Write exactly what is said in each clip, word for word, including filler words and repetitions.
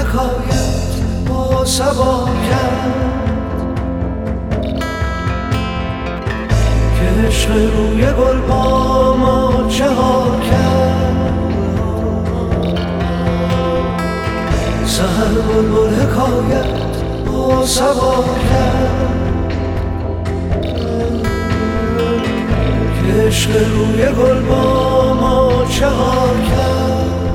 حکایت با صبا کرد که عشق روی گل با ما چه ها کرد. سحر بلبل حکایت با صبا کرد که عشق روی گل با ما چه ها کرد.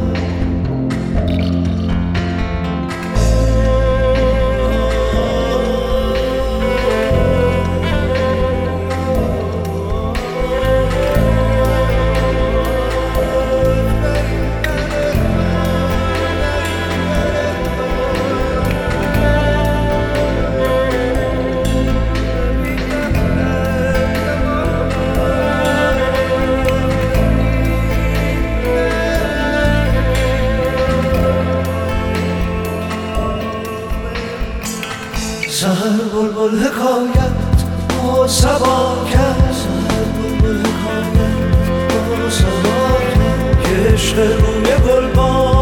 سحر بلبل حکایت با صبا کرد. سحر بلبل حکایت با صبا کرد که عشق روی گل با